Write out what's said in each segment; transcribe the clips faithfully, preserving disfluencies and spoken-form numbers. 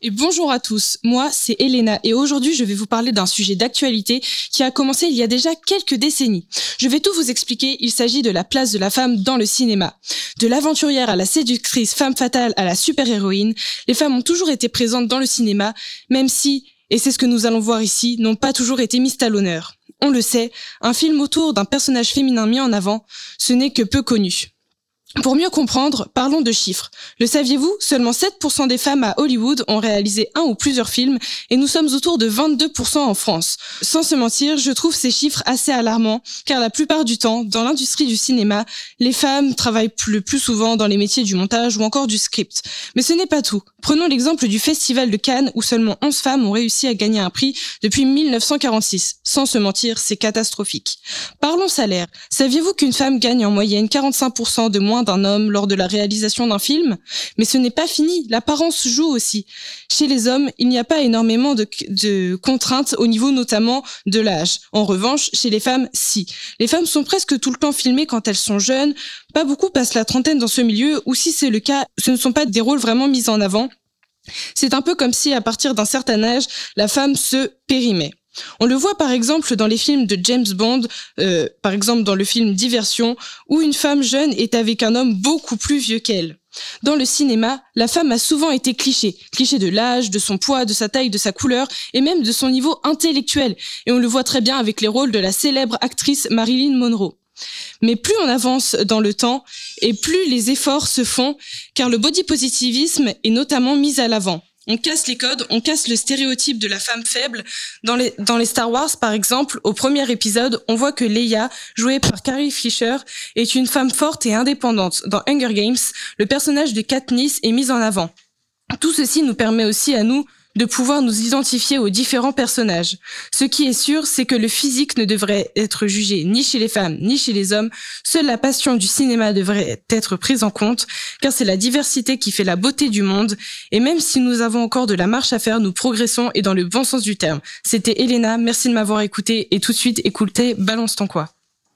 Et bonjour à tous, moi c'est Elena et aujourd'hui je vais vous parler d'un sujet d'actualité qui a commencé il y a déjà quelques décennies. Je vais tout vous expliquer, il s'agit de la place de la femme dans le cinéma. De l'aventurière à la séductrice femme fatale à la super-héroïne, les femmes ont toujours été présentes dans le cinéma, même si, et c'est ce que nous allons voir ici, n'ont pas toujours été mises à l'honneur. On le sait, un film autour d'un personnage féminin mis en avant, ce n'est que peu connu. Pour mieux comprendre, parlons de chiffres. Le saviez-vous ? Seulement sept pour cent des femmes à Hollywood ont réalisé un ou plusieurs films et nous sommes autour de vingt-deux pour cent en France. Sans se mentir, je trouve ces chiffres assez alarmants car la plupart du temps, dans l'industrie du cinéma, les femmes travaillent le plus souvent dans les métiers du montage ou encore du script. Mais ce n'est pas tout. Prenons l'exemple du Festival de Cannes où seulement onze femmes ont réussi à gagner un prix depuis mille neuf cent quarante-six. Sans se mentir, c'est catastrophique. Parlons salaire. Saviez-vous qu'une femme gagne en moyenne quarante-cinq pour cent de moins d'un homme lors de la réalisation d'un film? Mais ce n'est pas fini, l'apparence joue aussi. Chez les hommes, il n'y a pas énormément de, de contraintes au niveau notamment de l'âge. En revanche, chez les femmes, si. Les femmes sont presque tout le temps filmées quand elles sont jeunes, pas beaucoup passent la trentaine dans ce milieu, ou si c'est le cas, ce ne sont pas des rôles vraiment mis en avant. C'est un peu comme si à partir d'un certain âge, la femme se périmait. On le voit par exemple dans les films de James Bond, euh, par exemple dans le film Diversion, où une femme jeune est avec un homme beaucoup plus vieux qu'elle. Dans le cinéma, la femme a souvent été cliché, cliché de l'âge, de son poids, de sa taille, de sa couleur et même de son niveau intellectuel. Et on le voit très bien avec les rôles de la célèbre actrice Marilyn Monroe. Mais plus on avance dans le temps et plus les efforts se font, car le body positivisme est notamment mis à l'avant. On casse les codes, on casse le stéréotype de la femme faible. Dans les, dans les Star Wars, par exemple, au premier épisode, on voit que Leia, jouée par Carrie Fisher, est une femme forte et indépendante. Dans Hunger Games, le personnage de Katniss est mis en avant. Tout ceci nous permet aussi à nous de pouvoir nous identifier aux différents personnages. Ce qui est sûr, c'est que le physique ne devrait être jugé ni chez les femmes ni chez les hommes. Seule la passion du cinéma devrait être prise en compte, car c'est la diversité qui fait la beauté du monde. Et même si nous avons encore de la marche à faire, nous progressons et dans le bon sens du terme. C'était Elena, merci de m'avoir écouté et tout de suite écoutez Balance ton quoi.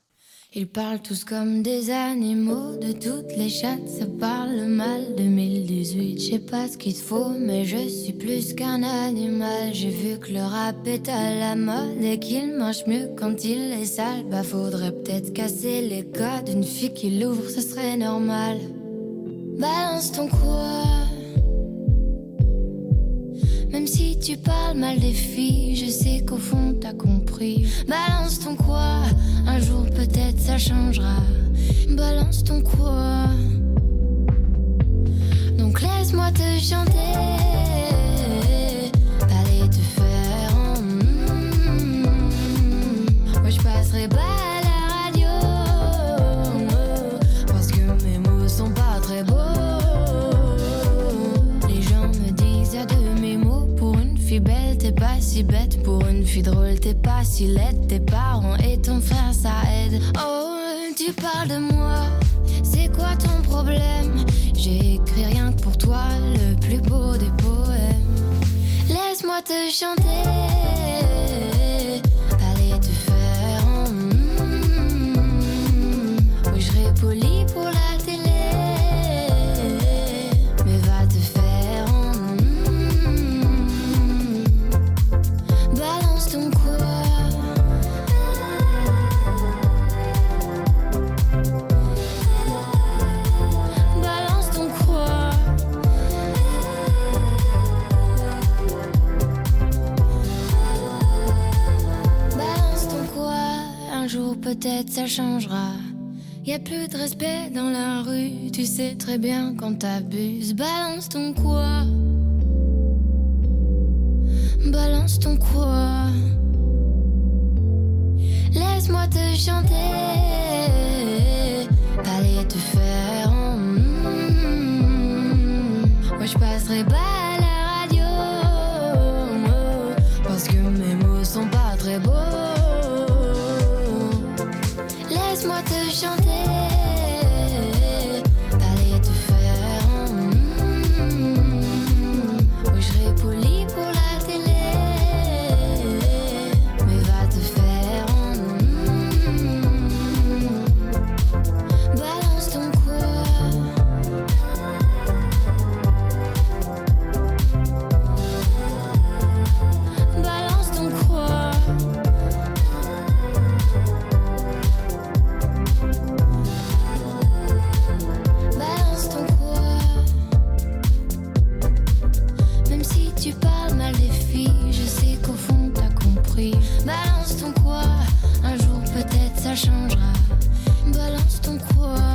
Ils parlent tous comme des animaux, de toutes les chattes, ça parle mal. deux mille dix-huit, je sais pas ce qu'il te faut, mais je suis plus qu'un animal. J'ai vu que le rap est à la mode et qu'il mange mieux quand il est sale. Bah faudrait peut-être casser les codes, une fille qui l'ouvre, ce serait normal. Balance ton quoi. Même si tu parles mal des filles, je sais qu'au fond t'as compris. Balance ton quoi, un jour peut-être ça changera. Balance ton quoi. Donc laisse-moi te chanter. Allez te faire en mm, moi je passerai pas à la radio, parce que mes mots sont pas très beaux. Les gens me disent y'a de mes mots. Belle, t'es pas si bête. Pour une fille drôle, t'es pas si laide. Tes parents et ton frère, ça aide. Oh, tu parles de moi. C'est quoi ton problème? J'ai écrit rien que pour toi, le plus beau des poèmes. Laisse-moi te chanter. Allez te faire en mm, oui, je serai poli pour la télé. Mais va te faire en ton quoi. Balance ton quoi. Balance ton quoi. Un jour peut-être ça changera. Y'a plus de respect dans la rue. Tu sais très bien quand t'abuses. Balance ton quoi. Balance ton quoi. Laisse-moi te chanter. Allez te faire en mm, moi je passerai pas à la radio, parce que mes mots sont pas très beaux. Laisse-moi te chanter. Allez te faire en mm, oui, je serai poli pour la télé. Mais va te faire en mm, tu parles mal des filles, je sais qu'au fond t'as compris. Balance ton quoi, un jour peut-être ça changera. Balance ton quoi.